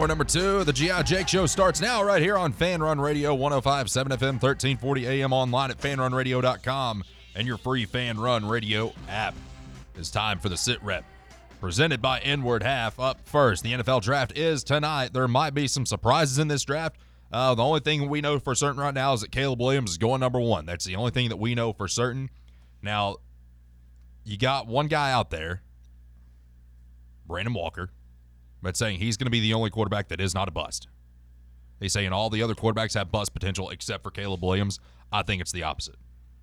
Hour number 2 of the G.I. Jake Show starts now right here on Fan Run Radio, 105.7 FM, 1340 AM, online at fanrunradio.com, and your free Fan Run Radio app. It's time for the Sit Rep, presented by Inward Half. Up first, the NFL Draft is tonight. There might be some surprises in this draft. The only thing we know for certain right now is that Caleb Williams is going number 1. That's the only thing that we know for certain. Now, you got one guy out there, Brandon Walker, but saying he's going to be the only quarterback that is not a bust. He's saying all the other quarterbacks have bust potential except for Caleb Williams. I think it's the opposite.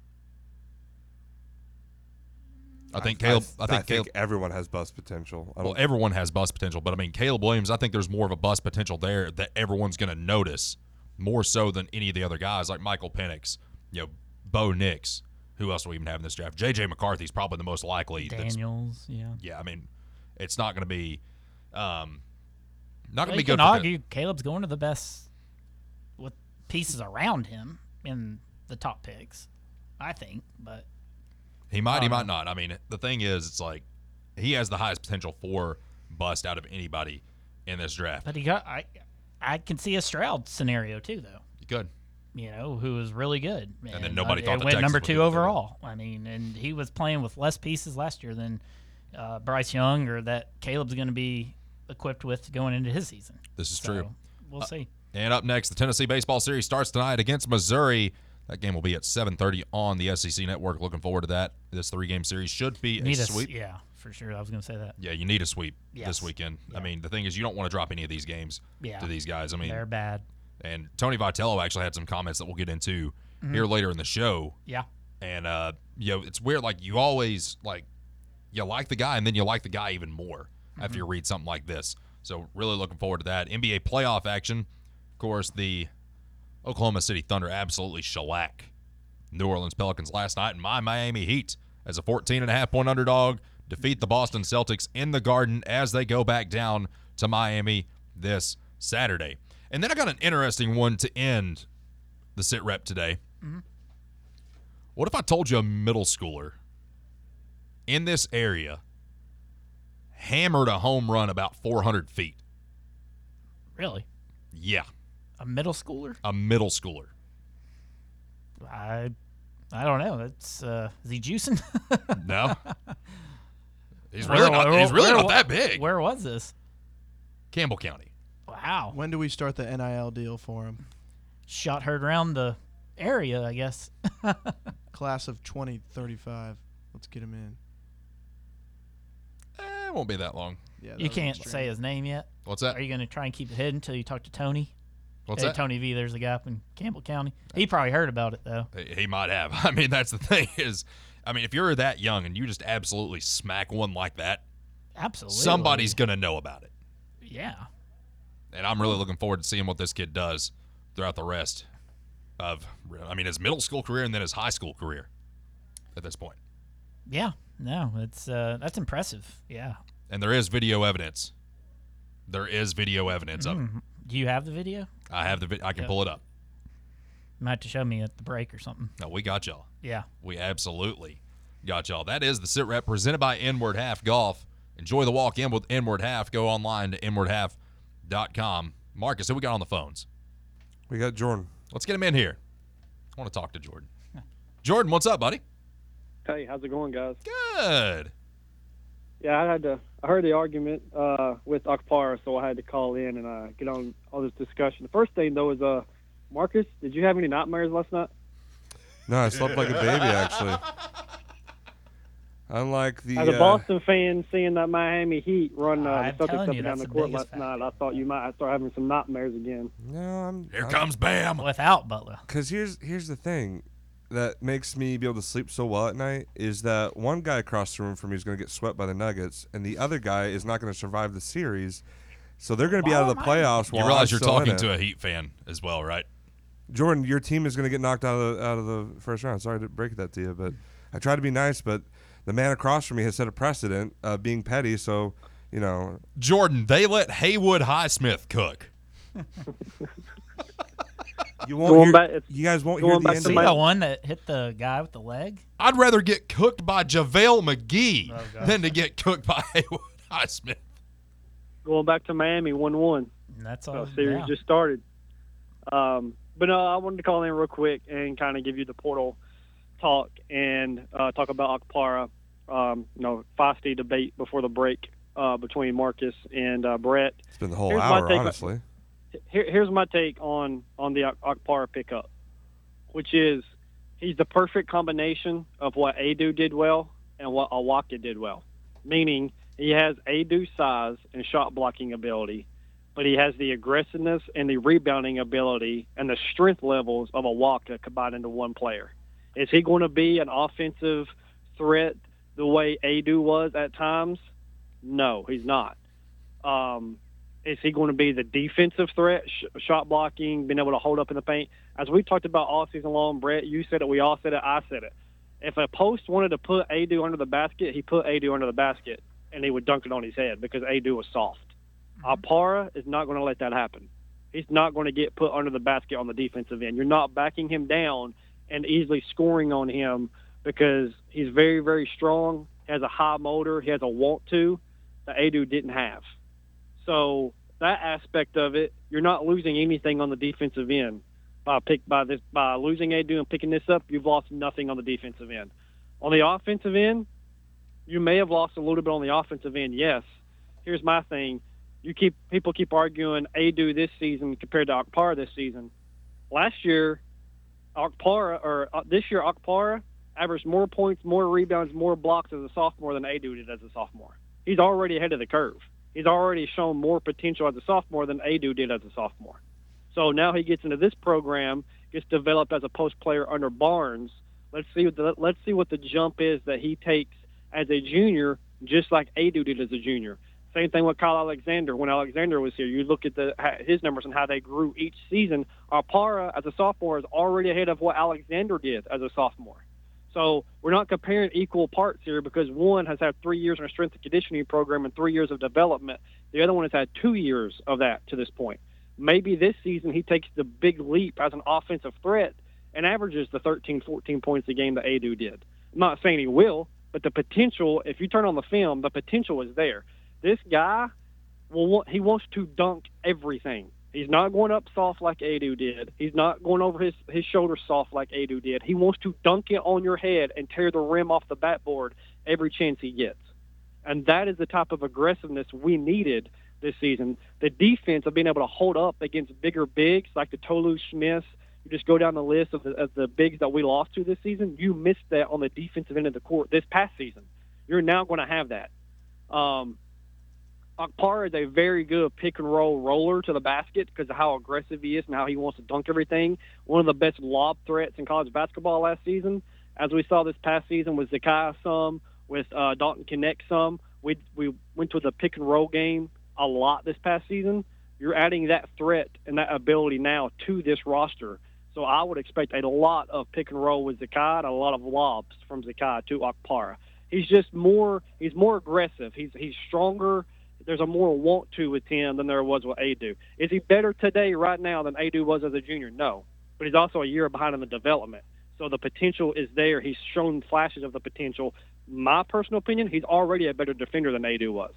I think everyone has bust potential. Well, everyone has bust potential, but I mean, Caleb Williams, I think there's more of a bust potential there that everyone's going to notice more so than any of the other guys like Michael Penix, Bo Nix. Who else do we even have in this draft? J.J. McCarthy's probably the most likely. Daniels, yeah. Yeah, I mean, it's not going to be not going to be you good. Can argue Caleb's going to the best with pieces around him in the top picks, I think, but he might not. I mean, the thing is, it's like he has the highest potential for bust out of anybody in this draft. But I can see a Stroud scenario too, though. You could. Who was really good. And then nobody thought that went Texas number would 2 do it. overall. I mean, and he was playing with less pieces last year than Bryce Young or that Caleb's going to be equipped with going into his season. This is true. We'll see. And up next, the Tennessee baseball series starts tonight against Missouri. That game will be at 7:30 on the SEC Network. Looking forward to that. This 3-game series should be a sweep. Yeah, for sure. I was going to say that. Yeah, you need a sweep this weekend. Yeah. I mean, the thing is, you don't want to drop any of these games to these guys. I mean, they're bad. And Tony Vitello actually had some comments that we'll get into here later in the show. Yeah. And, it's weird. Like, you always, you like the guy, and then you like the guy even more after you read something like this. So, really looking forward to that. NBA playoff action. Of course, the Oklahoma City Thunder absolutely shellac New Orleans Pelicans last night, and my Miami Heat, as a 14.5-point underdog, defeat the Boston Celtics in the Garden as they go back down to Miami this Saturday. And then I got an interesting one to end the sit rep today. Mm-hmm. What if I told you a middle schooler in this area hammered a home run about 400 feet? Really? Yeah. A middle schooler? A middle schooler. I don't know. That's is he juicing? No. He's really not that big. Where was this? Campbell County. Wow. When do we start the NIL deal for him? Shot heard around the area, I guess. Class of 2035. Let's get him in. It won't be that long. Yeah, you can't say his name yet. What's that? Are you going to try and keep it hidden until you talk to Tony? What's that? Tony V, there's a guy up in Campbell County. He probably heard about it, though. He might have. I mean, that's the thing is, if you're that young and you just absolutely smack one like that, absolutely, somebody's going to know about it. Yeah. And I'm really looking forward to seeing what this kid does throughout the rest of, his middle school career and then his high school career at this point. Yeah. No, it's that's impressive. Yeah. And there is video evidence. There is video evidence of it. Do you have the video? I have the video. I can pull it up. You might have to show me at the break or something. No, we got y'all. Yeah. We absolutely got y'all. That is the Sit Rep presented by Inward Half Golf. Enjoy the walk in with Inward Half. Go online to inwardhalf.com. Marcus, who we got on the phones? We got Jordan. Let's get him in here. I want to talk to Jordan. Jordan, what's up, buddy? Hey, how's it going, guys? Good. Yeah, I heard the argument with Akpar, so I had to call in and get on all this discussion. The first thing, though, is Marcus, did you have any nightmares last night? No, I slept like a baby, actually. Unlike the... As a Boston fan, seeing that Miami Heat run the Celtics up and down the court last night, I thought you might start having some nightmares again. No, Here comes Bam. Without Butler. Because here's the thing that makes me be able to sleep so well at night is that one guy across the room from me is going to get swept by the Nuggets, and the other guy is not going to survive the series. So they're going to be out of the playoffs. You realize you're talking to a Heat fan as well, right? Jordan, your team is going to get knocked out of the first round. Sorry to break that to you, but I try to be nice, but the man across from me has set a precedent of being petty, so, Jordan, they let Haywood Highsmith cook. You guys won't hear the end See the one that hit the guy with the leg? I'd rather get cooked by JaVale McGee than to get cooked by Haywood Highsmith. Going back to Miami, 1-1. And that's all. Series just started. But no, I wanted to call in real quick and kind of give you the portal talk and talk about Akpara. Feisty debate before the break between Marcus and Brett. It's been the whole Here's my hour, take- honestly. Here's my take on the Akpara pickup, which is he's the perfect combination of what Adu did well and what Awaka did well. Meaning he has Adu's size and shot blocking ability, but he has the aggressiveness and the rebounding ability and the strength levels of Awaka combined into one player. Is he going to be an offensive threat the way Adu was at times? No, he's not. Is he going to be the defensive threat, shot blocking, being able to hold up in the paint? As we talked about all season long, Brett, you said it, we all said it, I said it. If a post wanted to put Adu under the basket, he put Adu under the basket, and he would dunk it on his head because Adu was soft. Akpara is not going to let that happen. He's not going to get put under the basket on the defensive end. You're not backing him down and easily scoring on him because he's very, very strong, has a high motor, he has a want to that Adu didn't have. So that aspect of it, you're not losing anything on the defensive end by losing Adu and picking this up. You've lost nothing on the defensive end. On the offensive end, you may have lost a little bit on the offensive end. Yes. Here's my thing: people keep arguing Adu this season compared to Akpara this season. Last year, this year Akpara averaged more points, more rebounds, more blocks as a sophomore than Adu did as a sophomore. He's already ahead of the curve. He's already shown more potential as a sophomore than Adu did as a sophomore. So now he gets into this program, gets developed as a post player under Barnes. Let's see what the jump is that he takes as a junior, just like Adu did as a junior. Same thing with Kyle Alexander. When Alexander was here, you look at his numbers and how they grew each season. Akpara as a sophomore is already ahead of what Alexander did as a sophomore. So we're not comparing equal parts here because one has had 3 years in a strength and conditioning program and 3 years of development. The other one has had 2 years of that to this point. Maybe this season he takes the big leap as an offensive threat and averages the 13, 14 points a game that Adu did. I'm not saying he will, but the potential, if you turn on the film, the potential is there. This guy, he wants to dunk everything. He's not going up soft like Adu did. He's not going over his shoulder soft like Adu did. He wants to dunk it on your head and tear the rim off the backboard every chance he gets. And that is the type of aggressiveness we needed this season. The defense of being able to hold up against bigger bigs like the Tolu Smiths, you just go down the list of the bigs that we lost to this season, you missed that on the defensive end of the court this past season. You're now going to have that. Akpara is a very good pick-and-roll roller to the basket because of how aggressive he is and how he wants to dunk everything. One of the best lob threats in college basketball last season. As we saw this past season with Zakai some, with Dalton Connect some. We went to the pick-and-roll game a lot this past season. You're adding that threat and that ability now to this roster. So I would expect a lot of pick-and-roll with Zakai and a lot of lobs from Zakai to Akpara. He's more aggressive. He's stronger. There's a more want to with him than there was with Adu. Is he better today right now than Adu was as a junior? No. But he's also a year behind in the development. So the potential is there. He's shown flashes of the potential. My personal opinion, he's already a better defender than Adu was.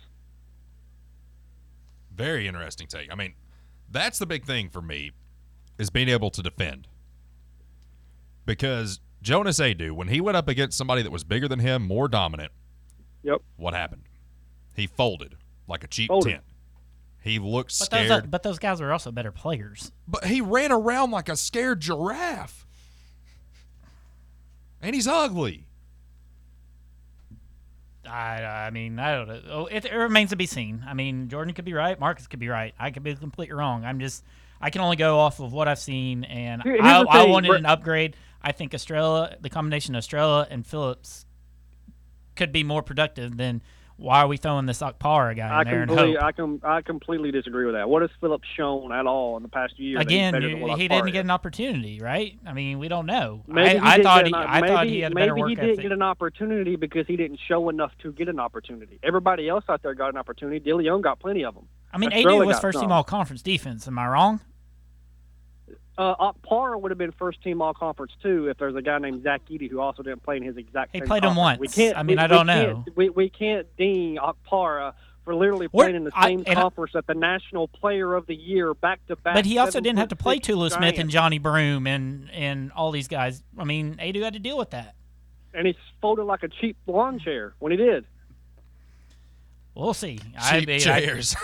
Very interesting take. I mean, that's the big thing for me is being able to defend. Because Jonas Adu, when he went up against somebody that was bigger than him, more dominant, Yep. what happened? He folded like a cheap Folded. tent. He looked scared. But those guys are also better players. But he ran around like a scared giraffe. And he's ugly. I mean, I don't know. It remains to be seen. I mean, Jordan could be right. Marcus could be right. I could be completely wrong. I can only go off of what I've seen, and Here's the I thing, wanted Brett. an upgrade. I think the combination of Estrella and Phillips could be more productive than why are we throwing this Akpara guy in there and hope? I completely disagree with that. What has Phillips shown at all in the past year? Again, that he's better than what he Akpara didn't is? get an opportunity, right? I mean, we don't know. Maybe I thought he had a better maybe work he didn't ethic. get an opportunity because he didn't show enough to get an opportunity. Everybody else out there got an opportunity. DeLeon got plenty of them. I mean, Estrella AD was got first team some. all-conference defense. Am I wrong? Akpara would have been first team all conference too if there's a guy named Zach Edey who also didn't play in his exact He same played him conference. once. I don't know. We can't ding Akpara for literally playing in the same conference at the National Player of the Year back-to-back. But he also didn't have to play 7'6" Tulu Smith and giant. Johnny Broom and all these guys. I mean, Adu had to deal with that. And he folded like a cheap lawn chair when he did. We'll see. Cheap chairs.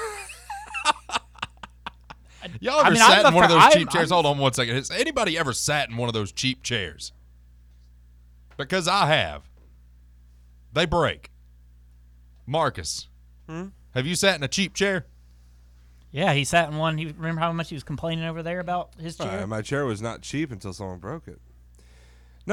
Y'all ever I mean, sat in one of those cheap I'm- chairs? Hold on one second. Has anybody ever sat in one of those cheap chairs? Because I have. They break. Marcus, have you sat in a cheap chair? Yeah, he sat in one. Remember how much he was complaining over there about his chair? My chair was not cheap until someone broke it. No,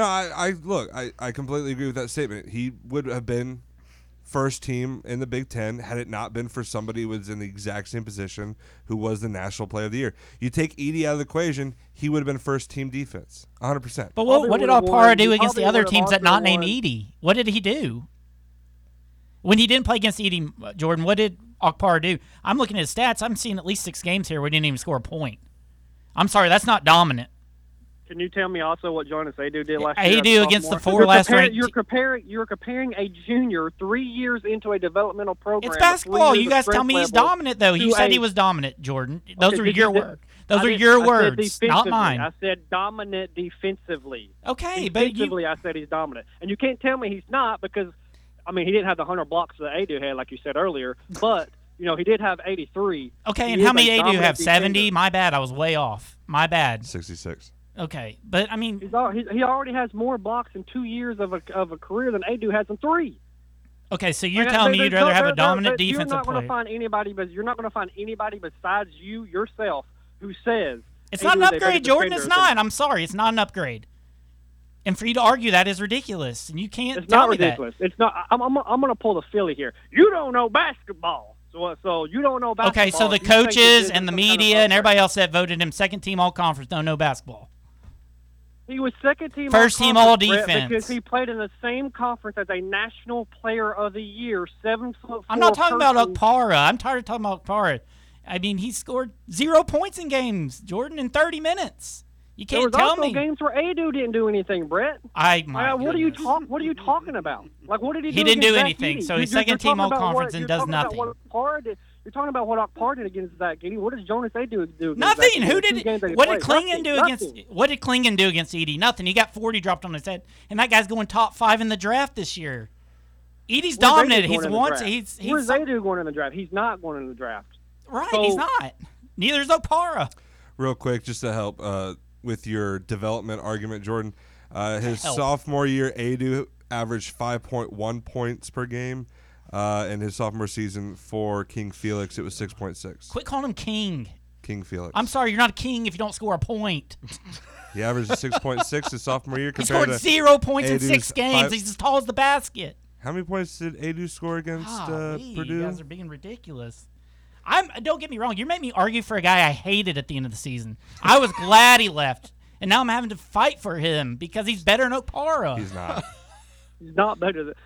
I completely agree with that statement. He would have been first team in the Big Ten had it not been for somebody who was in the exact same position who was the National Player of the Year. You take Edey out of the equation, he would have been first team defense, 100%. But what did Alpara do against the other teams that not named Edey? What did he do? When he didn't play against Edey, Jordan, what did Alpara do? I'm looking at his stats. I'm seeing at least 6 games here where he didn't even score a point. I'm sorry, that's not dominant. Can you tell me also what Jonas Adu did last year? Adu against the 4 last ranked. You're comparing a junior 3 years into a developmental program. It's basketball. You guys tell me he's dominant, though. You said he was dominant, Jordan. Those are your words. Those are your words, not mine. I said dominant defensively. Okay, but defensively, I said he's dominant, and you can't tell me he's not because, I mean, he didn't have the 100 blocks that Adu had, like you said earlier, but he did have 83. Okay, and how many Adu have? 70? My bad. I was way off. My bad. 66. Okay, but I mean, he already has more blocks in 2 years of a career than Adu has in 3. Okay, so you're telling me you'd rather have a dominant defensive player? You're not going to find anybody besides you yourself who says it's not an upgrade, Jordan. It's not. I'm sorry, it's not an upgrade. And for you to argue that is ridiculous, and you can't tell me that. It's not ridiculous. It's not. I'm going to pull the Philly here. You don't know basketball, so you don't know basketball. Okay, so the coaches and the media and everybody else that voted him second team all conference don't know basketball. He was second team first team all defense because he played in the same conference as a National Player of the Year, 7'4". I'm not talking about Okpara. I'm tired of talking about Okpara. I mean, he scored 0 points in games, Jordan, in 30 minutes. You can't tell me. There was also games where Adu didn't do anything, Brett. What are you talking about? Like, what did he do? He didn't do Zach anything. Edey? So he's second team all conference and does nothing. You're talking about what Okpara did against Zach Edey. What does Jonas Adu do? Nothing. Who did? What did Klingon do against? What did Klingon do against Edey? Nothing. He got 40 dropped on his head, and that guy's going top 5 in the draft this year. Edey's dominant. Where's Adu going in the draft? He's not going in the draft. Right. He's not. Neither is Okpara. Real quick, just to help with your development argument, Jordan. His sophomore year, Adu averaged 5.1 points per game. In his sophomore season for King Felix, it was 6.6. Quit calling him King. King Felix. I'm sorry, you're not a king if you don't score a point. He averaged 6.6 his sophomore year. He scored 0 points in 6 games. He's as tall as the basket. How many points did Adu score against Purdue? You guys are being ridiculous. Don't get me wrong. You made me argue for a guy I hated at the end of the season. I was glad he left, and now I'm having to fight for him because he's better than Okpara. He's not. He's not better than.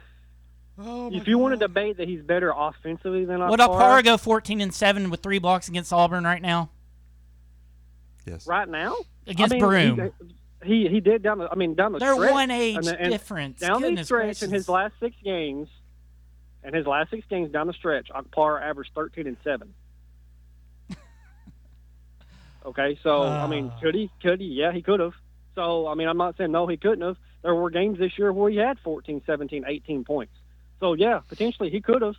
If you want to debate that he's better offensively than Okpara, would Okpara go 14-7 with 3 blocks against Auburn right now? Yes. Right now against Broom. He did down the stretch. They're one age difference. Down Goodness the stretch gracious. in his last 6 games. In his last 6 games down the stretch, Okpara averaged 13-7. Okay, so I mean, could he? Yeah, he could have. So I mean, I'm not saying no, he couldn't have. There were games this year where he had 14, 17, 18 points. So yeah, potentially he could have.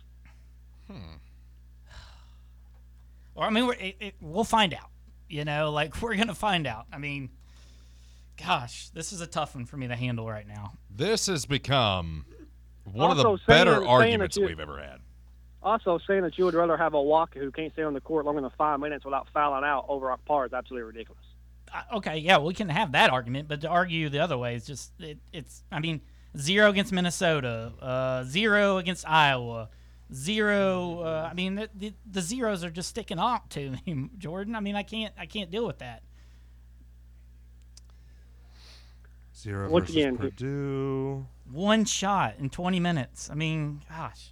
Or I mean, we'll find out. We're gonna find out. I mean, gosh, this is a tough one for me to handle right now. This has become one of the Also better arguments we've ever had. Also, saying that you would rather have a Walker who can't stay on the court longer than 5 minutes without fouling out over Okpara is absolutely ridiculous. Okay, yeah, we can have that argument, but to argue the other way is just it's. I mean, 0 against Minnesota, 0 against Iowa, 0. I mean, the zeros are just sticking out to me, Jordan. I mean, I can't deal with that. 0 Once versus again, Purdue. 1 shot in 20 minutes. I mean, gosh.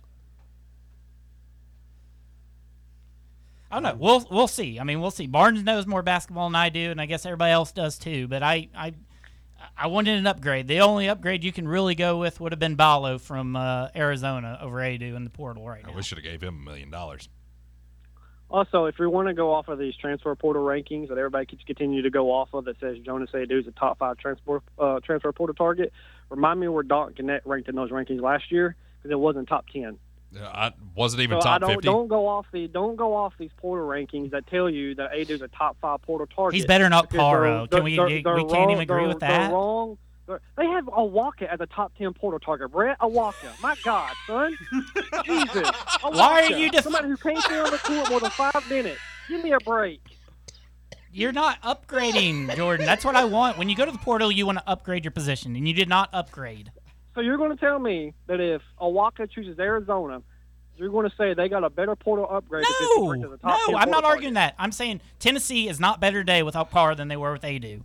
I don't know. We'll see. I mean, we'll see. Barnes knows more basketball than I do, and I guess everybody else does too. But I I wanted an upgrade. The only upgrade you can really go with would have been Balo from Arizona over Adu in the portal right now. We should have gave him $1 million. Also, if we want to go off of these transfer portal rankings that everybody keeps continue to go off of that says Jonas Adu is a top 5 transfer portal target, remind me where Doc Gannett ranked in those rankings last year because it wasn't top 10. I wasn't even So top 50. Don't go off these portal rankings that tell you that Adu's a top 5 portal target. He's better than because Okpara. We can't wrong, even agree with that. They're wrong. They have Awaka as a top 10 portal target. Brett Awaka. My God, son. Jesus. Awaka. Why are you somebody who can't stay on the court more than 5 minutes? Give me a break. You're not upgrading, Jordan. That's what I want. When you go to the portal, you want to upgrade your position, and you did not upgrade. So you're going to tell me that if Awaka chooses Arizona, you're going to say they got a better portal upgrade? No, I'm not arguing that. I'm saying Tennessee is not better today with Okpara than they were with Adu.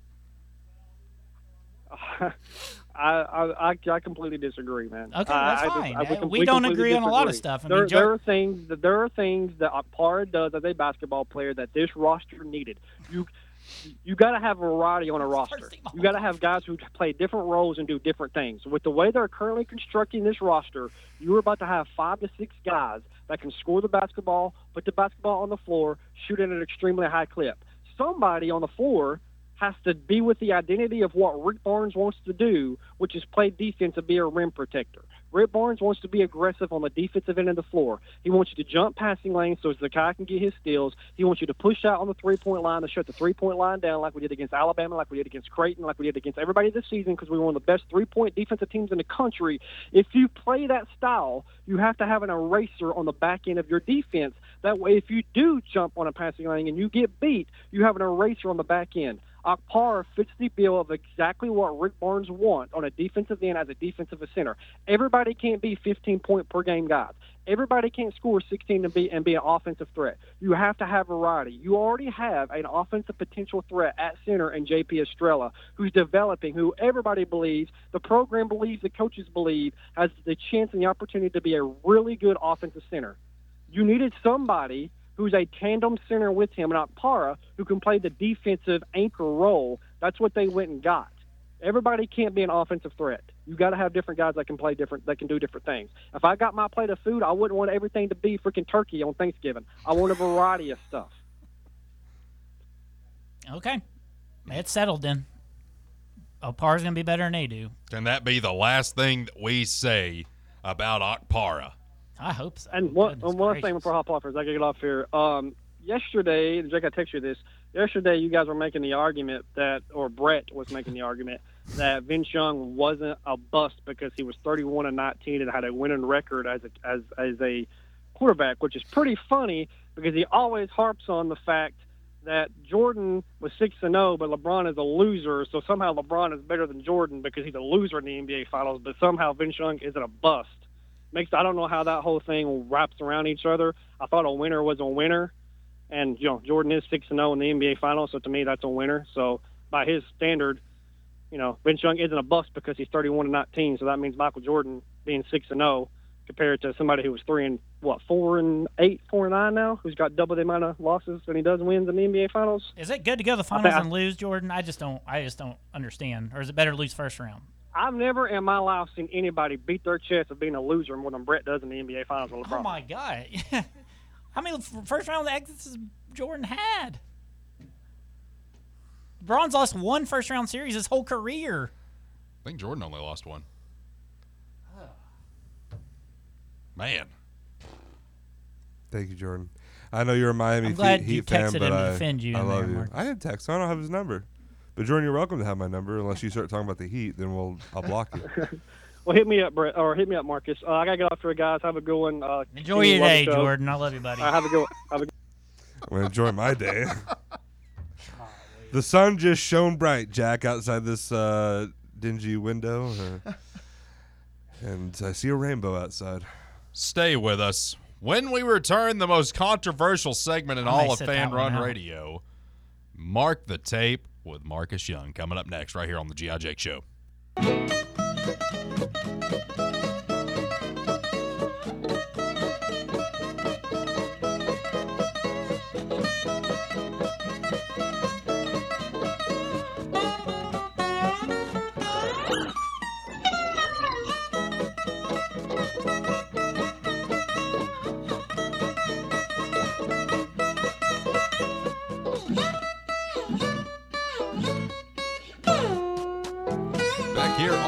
I completely disagree, man. Okay, that's fine. We don't agree on a lot of stuff. I mean, there are things that Okpara does as a basketball player that this roster needed. You got to have variety on a roster. You got to have guys who play different roles and do different things. With the way they're currently constructing this roster, you're about to have 5 to 6 guys that can score the basketball, put the basketball on the floor, shoot at an extremely high clip. Somebody on the floor has to be with the identity of what Rick Barnes wants to do, which is play defense and be a rim protector. Rick Barnes wants to be aggressive on the defensive end of the floor. He wants you to jump passing lanes so the guy can get his steals. He wants you to push out on the three-point line to shut the three-point line down like we did against Alabama, like we did against Creighton, like we did against everybody this season because we were one of the best three-point defensive teams in the country. If you play that style, you have to have an eraser on the back end of your defense. That way, if you do jump on a passing lane and you get beat, you have an eraser on the back end. Okpara fits the bill of exactly what Rick Barnes wants on a defensive end as a defensive center. Everybody can't be 15-point per game guys. Everybody can't score 16 and be an offensive threat. You have to have variety. You already have an offensive potential threat at center in J.P. Estrella, who's developing, who everybody believes, the program believes, the coaches believe, has the chance and the opportunity to be a really good offensive center. You needed somebody who's a tandem center with him, and Okpara, who can play the defensive anchor role. That's what they went and got. Everybody can't be an offensive threat. You got to have different guys that can play different, that can do different things. If I got my plate of food, I wouldn't want everything to be freaking turkey on Thanksgiving. I want a variety of stuff. Okay, it's settled then. Okpara's gonna be better than Adu. Can that be the last thing that we say about Okpara? I hope so. And one thing before I hop off, as I get off here. Yesterday, Jake, I texted you this. Yesterday, you guys were making the argument that, or Brett was making the argument that Vince Young wasn't a bust because he was 31-19 and had a winning record as a quarterback, which is pretty funny because he always harps on the fact that Jordan was 6-0, but LeBron is a loser. So somehow LeBron is better than Jordan because he's a loser in the NBA Finals. But somehow Vince Young isn't a bust. I don't know how that whole thing wraps around each other. I thought a winner was a winner, and Jordan is 6-0 in the NBA Finals, so to me that's a winner. So by his standard, Vince Young isn't a bust because he's 31-19. So that means Michael Jordan being 6-0 compared to somebody who was 4-8, 4-9 now, who's got double the amount of losses than he does wins in the NBA Finals. Is it good to go to the finals and lose, Jordan? I just don't understand. Or is it better to lose first round? I've never in my life seen anybody beat their chest of being a loser more than Brett does in the NBA Finals with LeBron. Oh, my God. How many first-round exits has Jordan had? LeBron's lost one first-round series his whole career. I think Jordan only lost one. Man. Thank you, Jordan. I know you're a Miami I'm glad Heat you fan, texted but him to defend you I in love there, you. Marcus. I didn't text. I don't have his number. But Jordan, you're welcome to have my number unless you start talking about the Heat. Then I'll block you. Well, hit me up, Brett, or hit me up, Marcus. I gotta get off here, guys. Have a good one. Enjoy your day, Jordan. I love you, buddy. Have a good one. I'm gonna enjoy my day. The sun just shone bright, Jack, outside this dingy window, and I see a rainbow outside. Stay with us. When we return, the most controversial segment in all of Fan Run Radio, Mark the Tape with Marcus Young, coming up next right here on the G.I. Jake Show.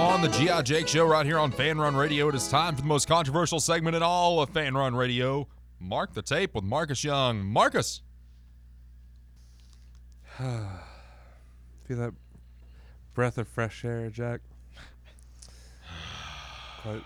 on the G.I. Jake Show right here on Fan Run Radio. It is time for the most controversial segment in all of Fan Run Radio. Mark the Tape with Marcus Young. Marcus. Feel that breath of fresh air, Jack? But,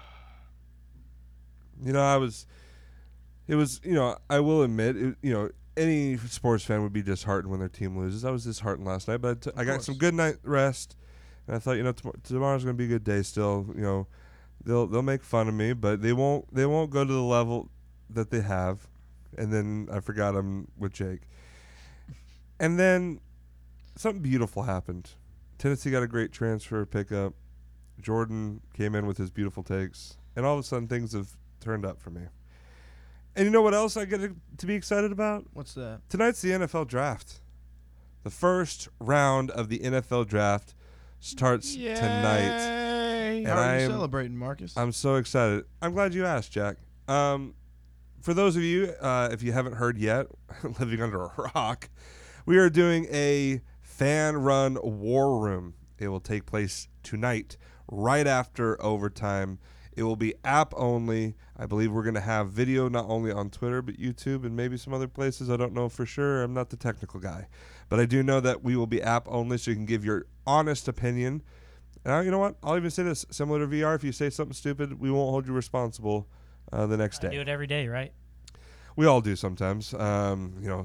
I will admit, any sports fan would be disheartened when their team loses. I was disheartened last night, but I got some good night rest, and I thought, tomorrow's going to be a good day still. They'll make fun of me, but they won't go to the level that they have. And then I forgot I'm with Jake. And then something beautiful happened. Tennessee got a great transfer pickup. Jordan came in with his beautiful takes, and all of a sudden things have turned up for me. And you know what else I get to be excited about? What's that? Tonight's the NFL draft. The first round of the NFL draft starts tonight. How are you celebrating, Marcus? I'm so excited. I'm glad you asked, Jack. For those of you, if you haven't heard yet, living under a rock, we are doing a fan-run war room. It will take place tonight, right after overtime. It will be app only. I believe we're going to have video not only on Twitter, but YouTube and maybe some other places. I don't know for sure. I'm not the technical guy. But I do know that we will be app only, so you can give your honest opinion. And you know what? I'll even say this. Similar to VR, if you say something stupid, we won't hold you responsible the next day. I do it every day, right? We all do sometimes. I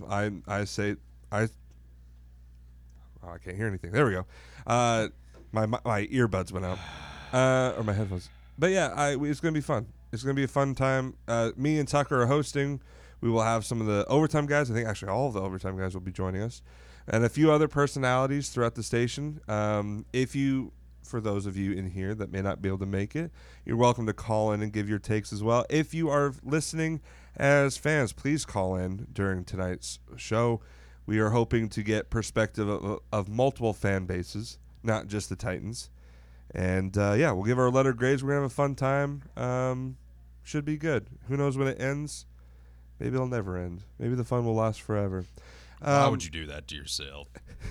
can't hear anything. There we go. My earbuds went out, or my headphones. But yeah, it's gonna be fun. It's gonna be a fun time. Me and Tucker are hosting. We will have some of the overtime guys. I think actually all of the overtime guys will be joining us, and a few other personalities throughout the station. For those of you in here that may not be able to make it, you're welcome to call in and give your takes as well. If you are listening as fans, please call in during tonight's show. We are hoping to get perspective of multiple fan bases, not just the Titans. And, we'll give our letter grades. We're going to have a fun time. Should be good. Who knows when it ends? Maybe it'll never end. Maybe the fun will last forever. Why would you do that to yourself?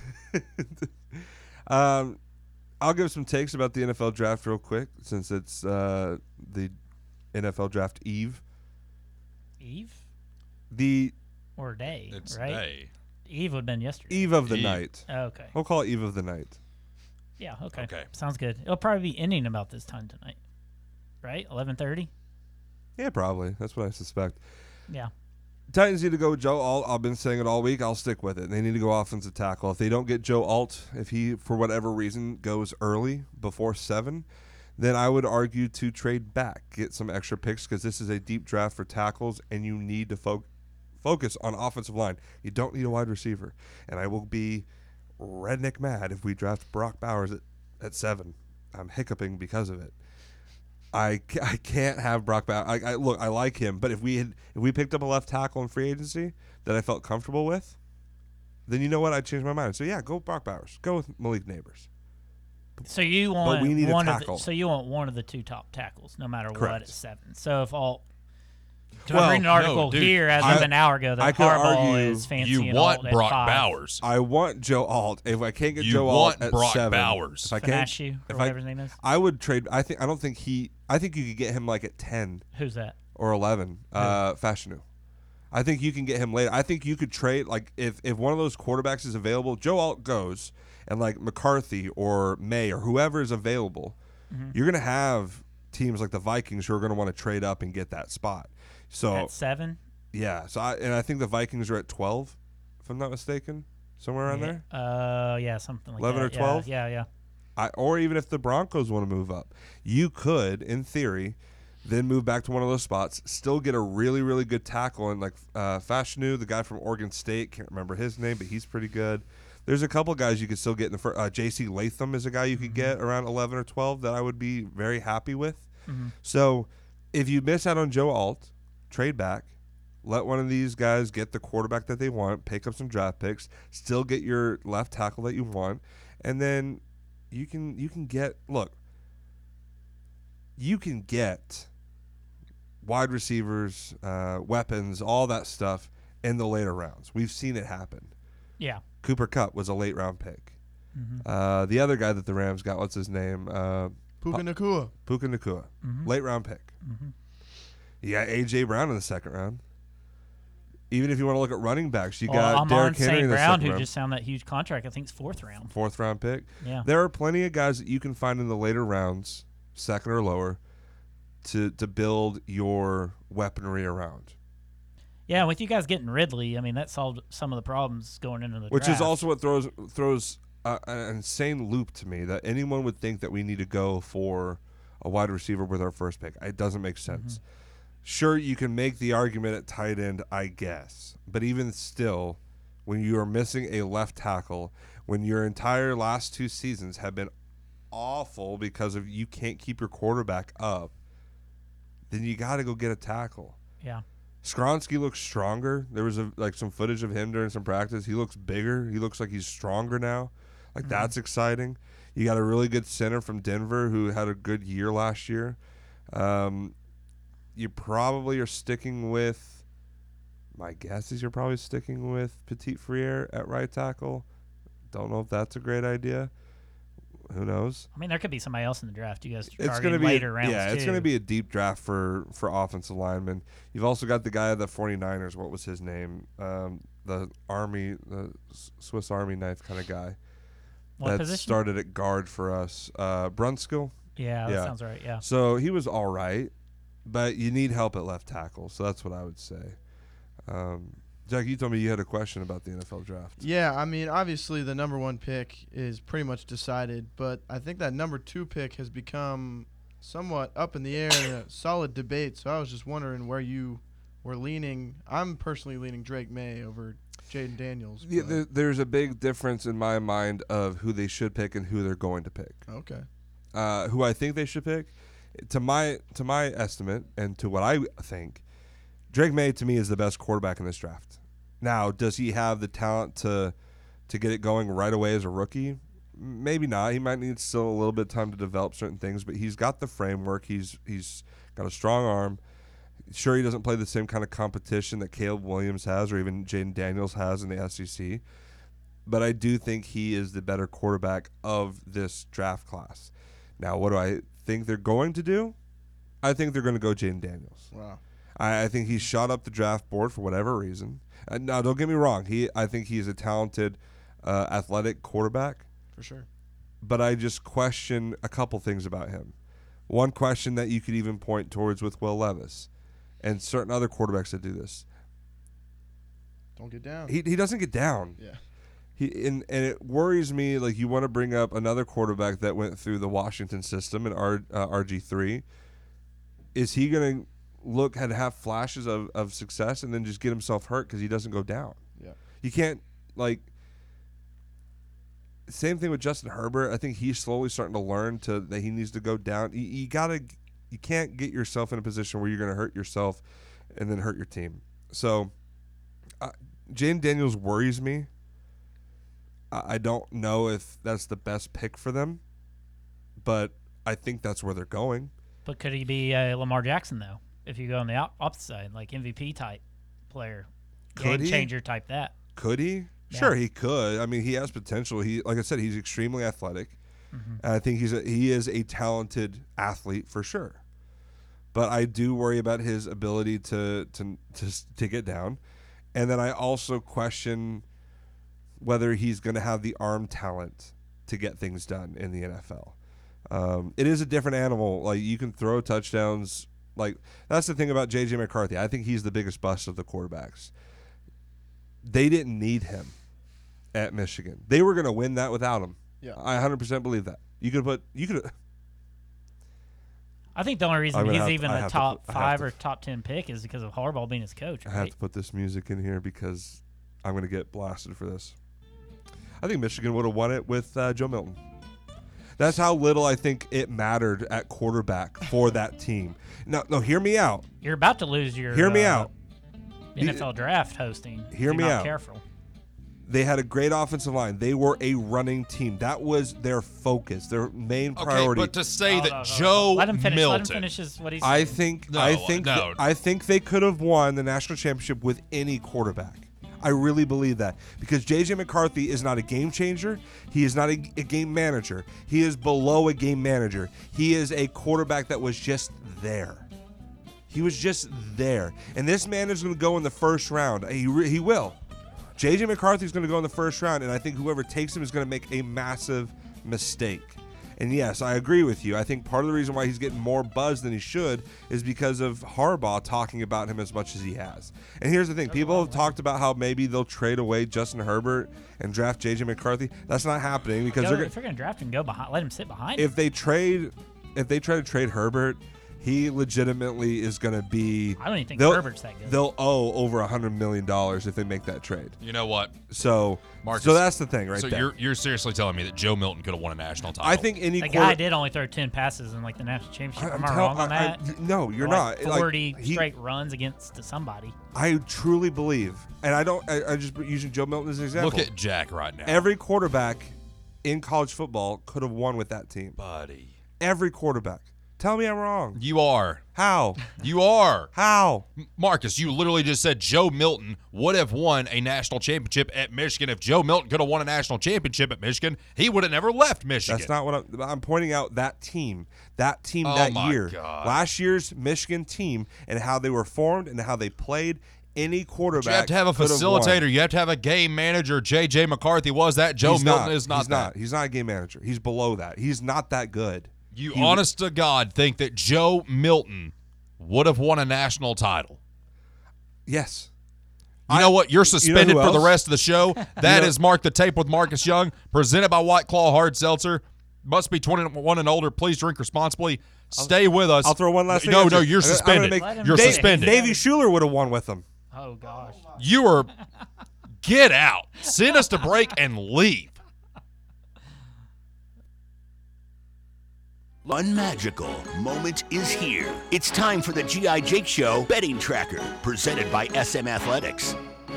I'll give some takes about the NFL draft real quick, since it's the NFL draft eve. Eve? Or day, It's right? day. Eve would have been yesterday. Eve of the Eve. night. Oh, okay. We'll call it Eve of the night. Yeah, okay. Okay. Sounds good. It'll probably be ending about this time tonight. Right? 11:30? Yeah, probably. That's what I suspect. Yeah. Titans need to go with Joe Alt. I've been saying it all week. I'll stick with it. They need to go offensive tackle. If they don't get Joe Alt, if he, for whatever reason, goes early before 7, then I would argue to trade back, get some extra picks, because this is a deep draft for tackles, and you need to focus on offensive line. You don't need a wide receiver. And I will be redneck mad if we draft Brock Bowers at 7. I'm hiccuping because of it. I can't have Brock Bowers. I like him, but if we picked up a left tackle in free agency that I felt comfortable with, then you know what? I'd change my mind. So yeah, go with Brock Bowers. Go with Malik Neighbors. So you want we need a one tackle. so you want one of the two top tackles, no matter Correct. what, at 7. So if all I Well, read an article no, dude, here as of an hour ago I that could Harbaugh argue is fancy You and want Alt at Brock 5. Bowers. I want Joe Alt. If I can't get You Joe want Alt at Brock 7, Bowers. if I can't, Finashu, or if whatever his name is. I would trade. I think you could get him like at 10 Who's that? or 11. Fashanu. I think you can get him later. I think you could trade, like, if one of those quarterbacks is available, Joe Alt goes, and like McCarthy or May or whoever is available, you're gonna have teams like the Vikings who are gonna want to trade up and get that spot. So At 7? yeah, so I think the Vikings are at 12, if I'm not mistaken, somewhere around there. Yeah, something like 11 that. or 12? Yeah. Or even if the Broncos want to move up, you could, in theory, then move back to one of those spots, still get a really, really good tackle. And like Fashanu, the guy from Oregon State, can't remember his name, but he's pretty good. There's a couple guys you could still get in the first. J.C. Latham is a guy you could get around 11 or 12 that I would be very happy with. So if you miss out on Joe Alt, trade back. Let one of these guys get the quarterback that they want, pick up some draft picks, still get your left tackle that you want, and then you can get wide receivers, weapons, all that stuff in the later rounds. We've seen it happen. Yeah. Cooper Kupp was a late round pick. The other guy that the Rams got, what's his name? Puka Nacua. Puka Nacua, late round pick. You got A.J. Brown in the second round. Even if you want to look at running backs, you got Amon Derrick Henry St. in the Brown, second who round. just signed that huge contract. I think it's 4th round. 4th round pick. Yeah. There are plenty of guys that you can find in the later rounds, second or lower, to build your weaponry around. Yeah, with you guys getting Ridley, I mean, that solved some of the problems going into the Which draft. is also what throws an insane loop to me, that anyone would think that we need to go for a wide receiver with our first pick. It doesn't make sense. Sure, you can make the argument at tight end, I guess. But even still, when you are missing a left tackle, when your entire last 2 seasons have been awful because of you can't keep your quarterback up, then you got to go get a tackle. Yeah. Skronsky looks stronger. There was some footage of him during some practice. He looks bigger. He looks like he's stronger now. That's exciting. You got a really good center from Denver who had a good year last year. You probably are sticking with, my guess is you're probably sticking with Petit Frere at right tackle. Don't know if that's a great idea. Who knows? I mean, there could be somebody else in the draft. You guys It's targeting going to be later rounds, it's too. going to be a deep draft for offensive linemen. You've also got the guy of the 49ers. What was his name? The Swiss Army knife kind of guy. What that position? started at guard for us. Brunskill. Yeah, that Yeah. sounds right. Yeah. So he was all right, but you need help at left tackle. So that's what I would say. Jack, you told me you had a question about the NFL draft. Yeah, I mean, obviously the number 1 pick is pretty much decided, but I think that number 2 pick has become somewhat up in the air in a solid debate. So I was just wondering where you were leaning. I'm personally leaning Drake May over Jaden Daniels. Yeah, there's a big difference in my mind of who they should pick and who they're going to pick. Okay. Who I think they should pick, to my estimate and to what I think, Drake May to me is the best quarterback in this draft. Now, does he have the talent to get it going right away as a rookie? Maybe not. He might need still a little bit of time to develop certain things, but he's got the framework. He's got a strong arm. Sure, he doesn't play the same kind of competition that Caleb Williams has or even Jaden Daniels has in the SEC, but I do think he is the better quarterback of this draft class. Now, what do I think they're going to do? I think they're going to go Jaden Daniels. Wow. I think he's shot up the draft board for whatever reason. Now, don't get me wrong. I think he's a talented, athletic quarterback. For sure. But I just question a couple things about him. One question that you could even point towards with Will Levis and certain other quarterbacks that do this. Don't get down. He doesn't get down. Yeah. And it worries me. Like, you want to bring up another quarterback that went through the Washington system and RG3. Is he going to look and have flashes of success and then just get himself hurt because he doesn't go down? Yeah. You can't, like, same thing with Justin Herbert. I think he's slowly starting to learn that he needs to go down. You can't get yourself in a position where you're going to hurt yourself and then hurt your team. So Jaden Daniels worries me. I don't know if that's the best pick for them, but I think that's where they're going. But could he be Lamar Jackson, though, if you go on the opposite side, like MVP type player? Could he? Game changer type that. Could he? Yeah. Sure, he could. I mean, he has potential. Like I said, he's extremely athletic. And I think he is a talented athlete for sure. But I do worry about his ability to get down. And then I also question whether he's going to have the arm talent to get things done in the NFL. It is a different animal. Like, you can throw touchdowns. Like, that's the thing about J.J. McCarthy. I think he's the biggest bust of the quarterbacks. They didn't need him at Michigan. They were going to win that without him. Yeah. I 100% believe that. I think the only reason I'm gonna he's have to- even I a have to top put- I have 5 to- or top 10 pick is because of Harbaugh being his coach, I right? have to put this music in here because I'm going to get blasted for this. I think Michigan would have won it with Joe Milton. That's how little I think it mattered at quarterback for that team. No, hear me out. You're about to lose your Hear me out. NFL draft hosting. if Hear you're me not out. Careful. They had a great offensive line. They were a running team. That was their focus, their main priority. Okay, but to say that No. Joe Let him finish. Milton, Let him finish what he's. I think No, I no. think they could have won the national championship with any quarterback. I really believe that because J.J. McCarthy is not a game changer. He is not a game manager. He is below a game manager. He is a quarterback that was just there. He was just there. And this man is going to go in the first round. He will. J.J. McCarthy is going to go in the first round, and I think whoever takes him is going to make a massive mistake. And yes, I agree with you. I think part of the reason why he's getting more buzz than he should is because of Harbaugh talking about him as much as he has. And here's the thing. People have talked about how maybe they'll trade away Justin Herbert and draft J.J. McCarthy. That's not happening because if they're going to draft him, go behind. Let him sit behind him. If they try to trade Herbert, he legitimately is going to be. I don't even think Herbert's that good. They'll owe over $100 million if they make that trade. You know what? So, Marcus, so that's the thing, right there. So you're seriously telling me that Joe Milton could have won a national title? I think any that guy did only throw 10 passes in like the national championship. Am I wrong on that? No, you're like not. 40 straight runs against somebody. I truly believe, and I just using Joe Milton as an example. Look at Jack right now. Every quarterback in college football could have won with that team. Buddy. Every quarterback. Tell me I'm wrong. You are. How? You are. How? Marcus, you literally just said Joe Milton would have won a national championship at Michigan. If Joe Milton could have won a national championship at Michigan, he would have never left Michigan. That's not what I'm pointing out. That team that my year, God. last year's Michigan team, and how they were formed and how they played. Any quarterback. You have to have a facilitator. You have to have a game manager. J.J. McCarthy was that. Joe Milton is not that. He's not a game manager. He's below that. He's not that good. You honest to God think that Joe Milton would have won a national title? Yes. You know what? You're suspended who for the else? rest of the show. That is Mark the Tape with Marcus Young, presented by White Claw Hard Seltzer. Must be 21 and older. Please drink responsibly. Stay with us. I'll throw one last thing. No, at you. you're suspended. You're Dave- suspended. Davey Schuler would have won with them. Oh, gosh. You are. Get out. Send us to break and leave. One magical moment is here. It's time for the G.I. Jake Show betting tracker, presented by SM Athletics.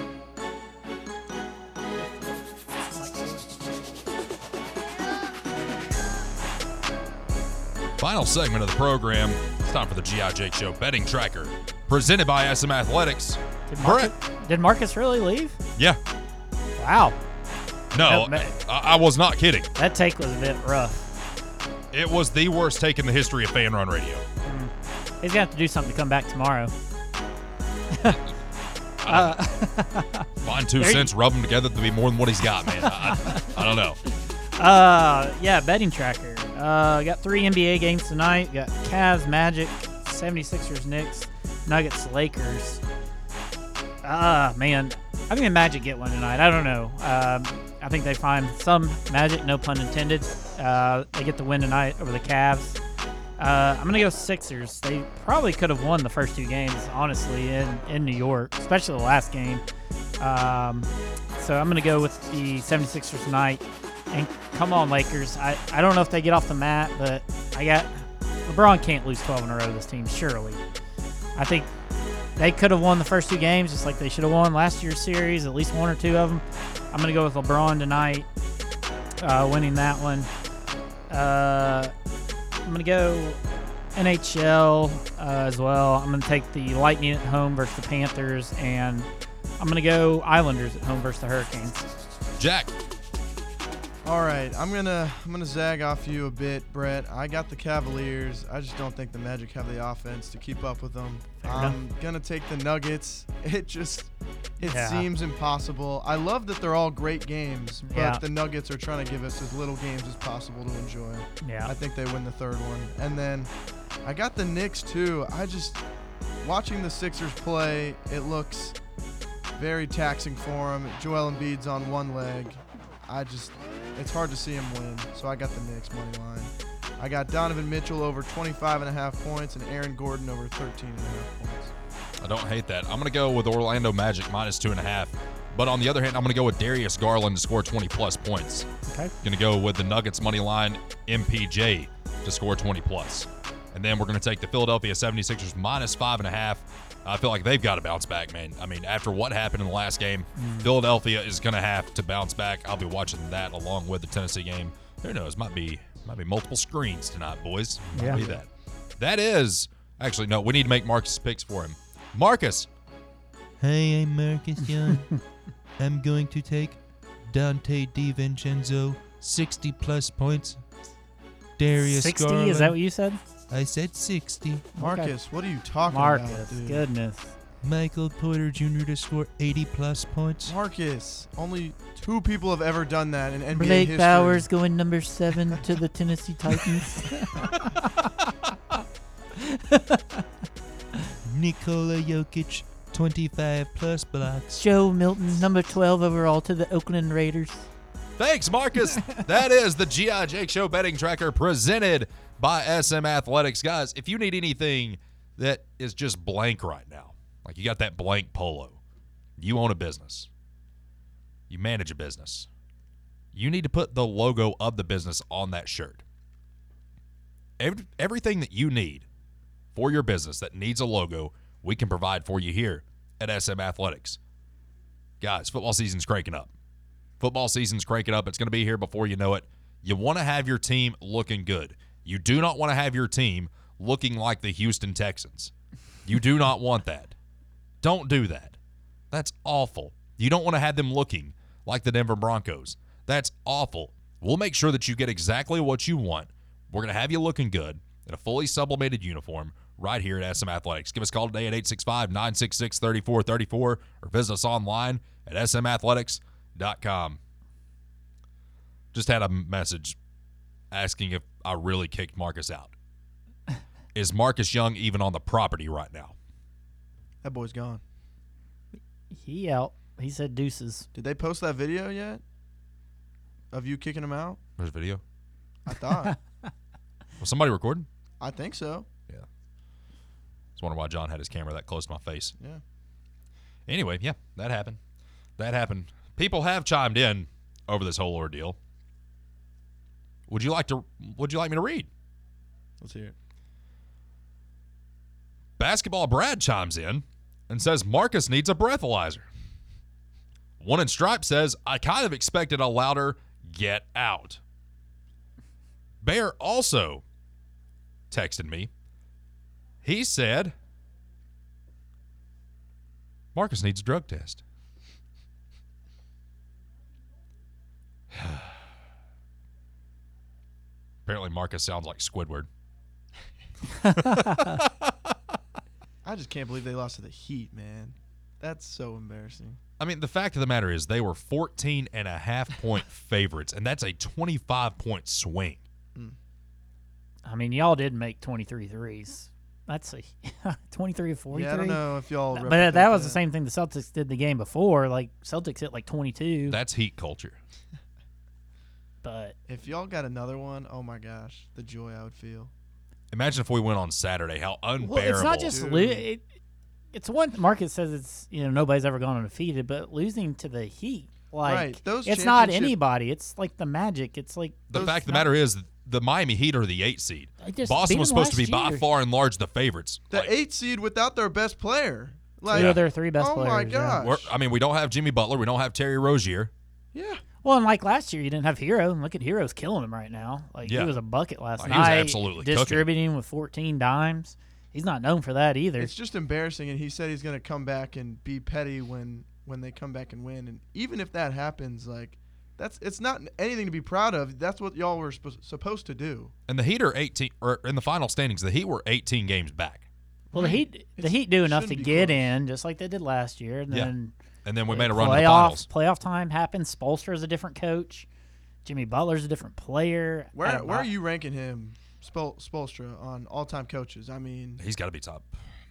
Final segment of the program. It's time for the G.I. Jake Show betting tracker, presented by SM Athletics. Did Marcus really leave? Yeah. Wow. No, That- I was not kidding. That take was a bit rough. It was the worst take in the history of Fan Run Radio. He's going to have to do something to come back tomorrow. Find 2 cents, rub them together to be more than what he's got, man. I don't know. Yeah, betting tracker. Got 3 NBA games tonight. Got Cavs, Magic, 76ers, Knicks, Nuggets, Lakers. Man, I think the Magic get one tonight. I don't know. I think they find some Magic, no pun intended. They get the win tonight over the Cavs. I'm going to go Sixers. They probably could have won the first 2 games, honestly, in New York, especially the last game. So I'm going to go with the 76ers tonight. And come on, Lakers. I don't know if they get off the mat, but LeBron can't lose 12 in a row, this team, surely. I think they could have won the first 2 games just like they should have won last year's series, at least 1 or 2 of them. I'm going to go with LeBron tonight, winning that one. I'm going to go NHL as well. I'm going to take the Lightning at home versus the Panthers, and I'm going to go Islanders at home versus the Hurricanes. Jack. All right, I'm gonna zag off you a bit, Brett. I got the Cavaliers. I just don't think the Magic have the offense to keep up with them. I'm gonna take the Nuggets. It seems impossible. I love that they're all great games, but the Nuggets are trying to give us as little games as possible to enjoy. Yeah. I think they win the third one. And then I got the Knicks too. Watching the Sixers play, it looks very taxing for them. Joel Embiid's on one leg. It's hard to see him win, so I got the Knicks money line. I got Donovan Mitchell over 25.5 points and Aaron Gordon over 13.5 points. I don't hate that. I'm going to go with Orlando Magic minus 2.5. But on the other hand, I'm going to go with Darius Garland to score 20-plus points. Okay. Going to go with the Nuggets money line, MPJ, to score 20-plus. And then we're going to take the Philadelphia 76ers minus 5.5. I feel like they've got to bounce back, man. I mean, after what happened in the last game, Philadelphia is going to have to bounce back. I'll be watching that along with the Tennessee game. Who knows? Might be multiple screens tonight, boys. Might be that. That is actually no. We need to make Marcus picks for him. Marcus. Hey, I'm Marcus Young. I'm going to take Dante DiVincenzo, 60-plus points. Darius 60, Garland. is that what you said? I said 60. Marcus, what are you talking about, Marcus, dude? goodness. Michael Porter Jr. to score 80-plus points. Marcus, only 2 people have ever done that in NBA Blake history. Bowers going number 7 to the Tennessee Titans. Nikola Jokic, 25-plus blocks. Joe Milton, number 12 overall to the Oakland Raiders. Thanks, Marcus. That is the G.I. Jake Show betting tracker presented by SM Athletics. Guys, if you need anything that is just blank right now, like you got that blank polo, you own a business, you manage a business, you need to put the logo of the business on that shirt. Everything that you need for your business that needs a logo, we can provide for you here at SM Athletics. Guys, football season's cranking up. Football season's cranking up. It's going to be here before you know it. You want to have your team looking good. You do not want to have your team looking like the Houston Texans. You do not want that. Don't do that. That's awful. You don't want to have them looking like the Denver Broncos. That's awful. We'll make sure that you get exactly what you want. We're going to have you looking good in a fully sublimated uniform right here at SM Athletics. Give us a call today at 865-966-3434 or visit us online at smathletics.com. Just had a message asking if I really kicked Marcus out. Is Marcus Young even on the property right now? That boy's gone. He out. He said deuces. Did they post that video yet? Of you kicking him out? There's a video. I thought. Was somebody recording? I think so. Yeah. I was wondering why John had his camera that close to my face. Yeah. Anyway, yeah, that happened. That happened. People have chimed in over this whole ordeal. Would you like me to read? Let's hear it. Basketball Brad chimes in and says Marcus needs a breathalyzer. One in Stripe says, I kind of expected a louder get out. Bear also texted me. He said, Marcus needs a drug test. Apparently Marcus sounds like Squidward. I just can't believe they lost to the Heat, man. That's so embarrassing. I mean, the fact of the matter is they were 14.5-point favorites, and that's a 25-point swing. I mean, y'all did make 23 threes. That's a 23 or 43. Yeah, I don't know if y'all. But replicate that was the same thing the Celtics did the game before. Like, Celtics hit like 22. That's Heat culture. But If y'all got another one, oh my gosh, the joy I would feel. Imagine if we went on Saturday, how unbearable. well, it's not just Dude. it's one Marcus says it's nobody's ever gone undefeated, but losing to the Heat, like Right, those it's not championship- anybody. It's like the Magic. It's like The those- fact of the matter is the Miami Heat are the 8 seed. They just Boston beat was them supposed to be last by year. far and large the favorites. The Like, 8 seed without their best player. Like, two of their three best oh players. my yeah. gosh. I mean, we don't have Jimmy Butler. We don't have Terry Rozier. Yeah. Well, and like last year, you didn't have Hero, and look at Hero's killing him right now. Like Yeah. he was a bucket last He was night, absolutely cooking. distributing with 14 dimes. He's not known for that either. It's just embarrassing, and he said he's going to come back and be petty when they come back and win. And even if that happens, like it's not anything to be proud of. That's what y'all were supposed to do. And the Heat are 18, or in the final standings, the Heat were 18 games back. well, the Heat It's- do enough to shouldn't be get close. in, just like they did last year. And Yeah. then And then we made a run to the finals. Playoff time happens. Spoelstra's a different coach. Jimmy Butler's a different player. Where Adam are you ranking him, Spoelstra, on all-time coaches? I mean, He's got to be top.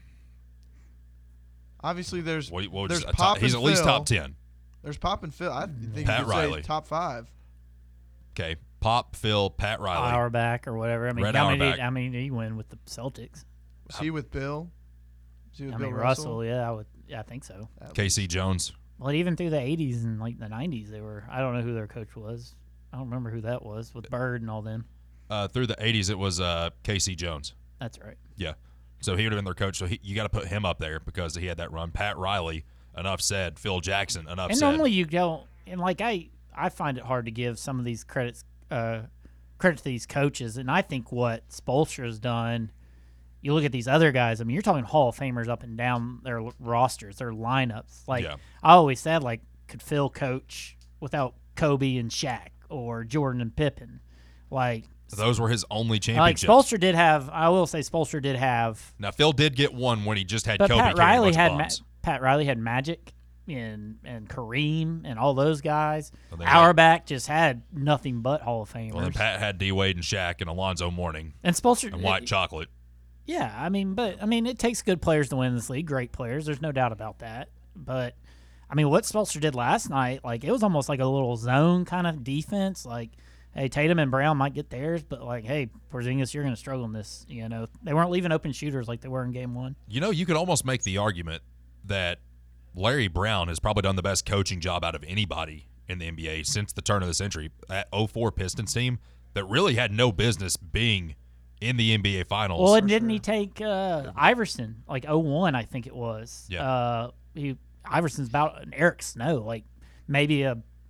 obviously there's What would there's you say? Pop He's and at least Phil. top 10. There's Pop and Phil. I think Pat you could Riley. say top 5. Okay. Pop, Phil, Pat Riley. Auerbach or whatever. I mean, Red how many Auerbach. did he win with the Celtics? Was he with Bill? Was he with I Bill mean, Russell. Yeah, I think so. KC Jones. Well, even through the 80s and like the 90s, they were. I don't know who their coach was. I don't remember who that was with Bird and all them. Through the 80s, it was KC Jones. That's right. Yeah. So he would have been their coach. So you got to put him up there because he had that run. Pat Riley, enough said. Phil Jackson, enough And said. normally you don't. And like I find it hard to give some of these credit to these coaches. And I think what Spoelstra's done. You look at these other guys. I mean, you're talking Hall of Famers up and down their rosters, their lineups. Like Yeah. I always said, like could Phil coach without Kobe and Shaq or Jordan and Pippen? Like Those were his only like championships. Spoelstra did have. I will say Spoelstra did have. Now Phil did get one when he just had But Kobe Pat carrying a Riley bunch had of bums. Pat Riley had Magic and Kareem and all those guys. Well, they Auerbach just had nothing but Hall of Famers. Well, then Pat had D Wade and Shaq and Alonzo Mourning and Spoelstra and White Chocolate. Yeah, I mean, it takes good players to win this league. Great players, there's no doubt about that. But I mean, what Spoelstra did last night, like it was almost like a little zone kind of defense. Like, hey, Tatum and Brown might get theirs, but like, hey, Porzingis, you're going to struggle in this. You know, they weren't leaving open shooters like they were in Game 1. You know, you could almost make the argument that Larry Brown has probably done the best coaching job out of anybody in the NBA since the turn of the century. That 04 Pistons team that really had no business being in the NBA Finals. Well, and didn't he take Iverson, like 01, I think it was. Yeah. Iverson's about an Eric Snow, like maybe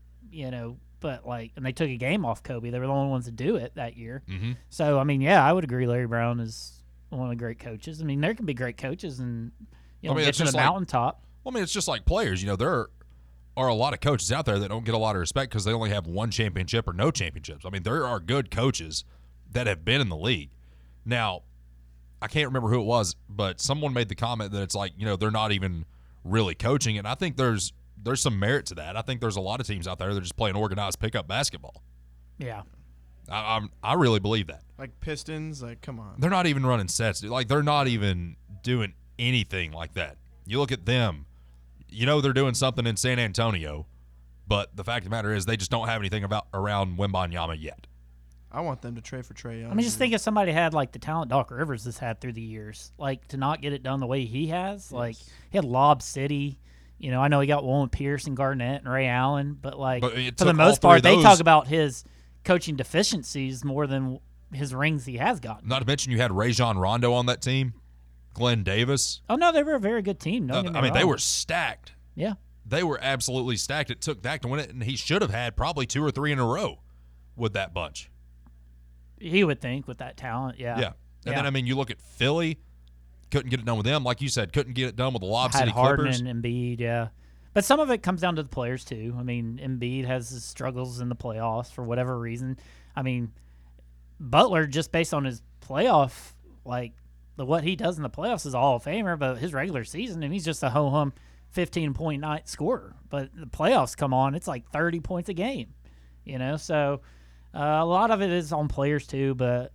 but like, and they took a game off Kobe. They were the only ones to do it that year. Mm-hmm. So, I mean, yeah, I would agree Larry Brown is one of the great coaches. I mean, there can be great coaches and, get it's to the just like- mountaintop. Well, I mean, it's just like players. You know, there are a lot of coaches out there that don't get a lot of respect because they only have one championship or no championships. I mean, there are good coaches that have been in the league. Now, I can't remember who it was, but someone made the comment that it's like, they're not even really coaching. And I think there's some merit to that. I think there's a lot of teams out there that are just playing organized pickup basketball. Yeah. I really believe that. Like Pistons, like come on. They're not even running sets. Like, they're not even doing anything like that. You look at them, they're doing something in San Antonio, but the fact of the matter is they just don't have anything around Wembanyama yet. I want them to trade for Trae Young. I mean, just think if somebody had like the talent Doc Rivers has had through the years, like to not get it done the way he has. Like he had Lob City. I know he got one with Pierce and Garnett and Ray Allen, but like But it for the took all most three part, of they those- talk about his coaching deficiencies more than his rings he has gotten. Not to mention you had Rajon Rondo on that team, Glenn Davis. Oh no, they were a very good team. Don't get me I mean, they wrong. were stacked. Yeah. They were absolutely stacked. It took Dak to win it, and he should have had probably 2 or 3 in a row with that bunch. He would think with that talent, yeah. Yeah. And then, I mean, you look at Philly, couldn't get it done with them. Like you said, couldn't get it done with the Lob had City Harden Clippers. and Embiid, yeah. But some of it comes down to the players too. I mean, Embiid has his struggles in the playoffs for whatever reason. I mean, Butler, just based on his playoff, like what he does in the playoffs is a Hall of Famer, but his regular season, and he's just a ho-hum 15-point night scorer. But the playoffs come on, it's like 30 points a game, So a lot of it is on players too, but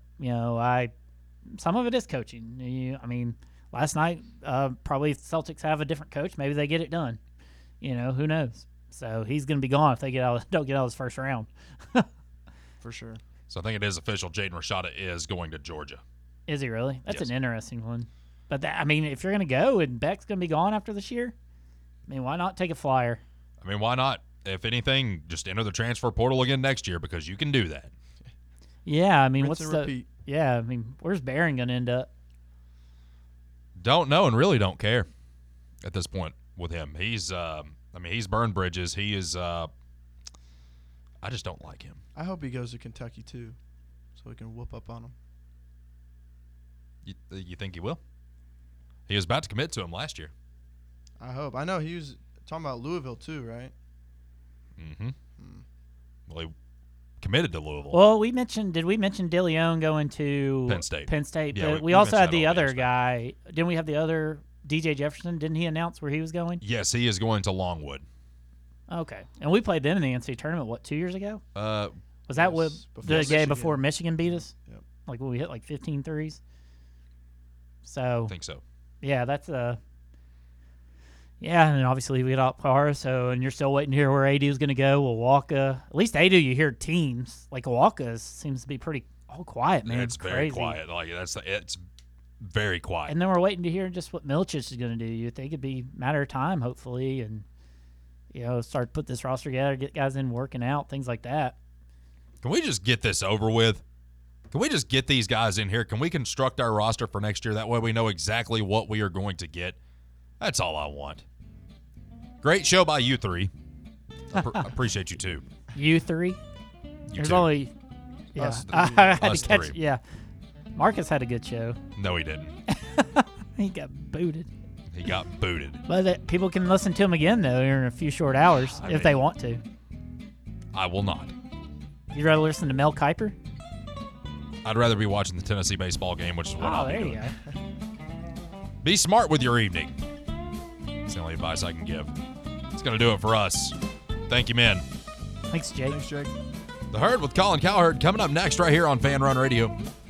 some of it is coaching. I mean, last night probably Celtics have a different coach. Maybe they get it done. Who knows? So he's going to be gone if they don't get out of his first round. for sure. So I think it is official. Jaden Rashada is going to Georgia. Is he really? That's Yes. an interesting one. But if you're going to go and Beck's going to be gone after this year, why not take a flyer? I mean, why not? If anything, just enter the transfer portal again next year because you can do that. Yeah, Rinse what's and the? repeat. Yeah, where's Barron going to end up? Don't know and really don't care at this point with him. He's burned bridges. He is I just don't like him. I hope he goes to Kentucky too, so we can whoop up on him. You think he will? He was about to commit to him last year. I hope. I know he was talking about Louisville too, right? Mm-hmm. Well, he committed to Louisville. Well, did we mention DeLeon going to Penn State. Penn State. Yeah, But we we also mentioned had that the on other Wednesday. guy. Didn't we have the other DJ Jefferson? Didn't he announce where he was going? Yes, he is going to Longwood. Okay. And we played them in the NCAA tournament, 2 years ago? Was that Yes, what before the game Michigan. before Michigan beat us? Yep. Like when we hit like 15 threes? So, I think so. yeah, that's yeah, and then obviously we got out par, and you're still waiting to hear where AD is going to go. Wawaka. At least AD, you hear teams. Like Wawaka seems to be pretty all quiet, man. It's very crazy. quiet. Like it's very quiet. And then we're waiting to hear just what Milicic is going to do. You think it'd be a matter of time, hopefully, and start to put this roster together, get guys in working out, things like that. Can we just get this over with? Can we just get these guys in here? Can we construct our roster for next year? That way we know exactly what we are going to get. That's all I want. Great show by you three. I appreciate you too. You three? You There's two. only Us I three. had Us to catch. three. Yeah, Marcus had a good show. No, he didn't. He got booted. He got booted. But people can listen to him again, though, in a few short hours I if mean- they want to. I will not. You'd rather listen to Mel Kiper? I'd rather be watching the Tennessee baseball game, which is what Oh, I'll be there doing. you go. Be smart with your evening. That's the only advice I can give. It's going to do it for us. Thank you, men. Thanks, Jake. Thanks, Jake. The Herd with Colin Cowherd coming up next right here on Fan Run Radio.